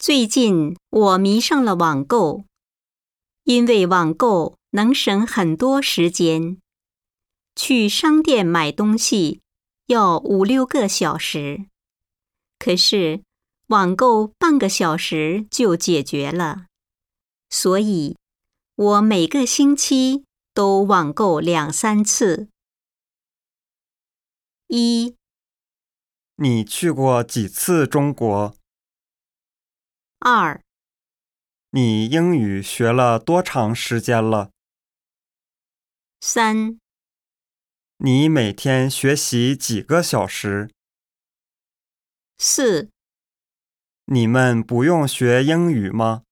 最近我迷上了网购，因为网购能省很多时间。去商店买东西要5-6个小时，可是网购半个小时就解决了，所以我每个星期都网购2-3次。1. 你去过几次中国 2. 你英语学了多长时间了 3. 你每天学习几个小时 4. 你们不用学英语吗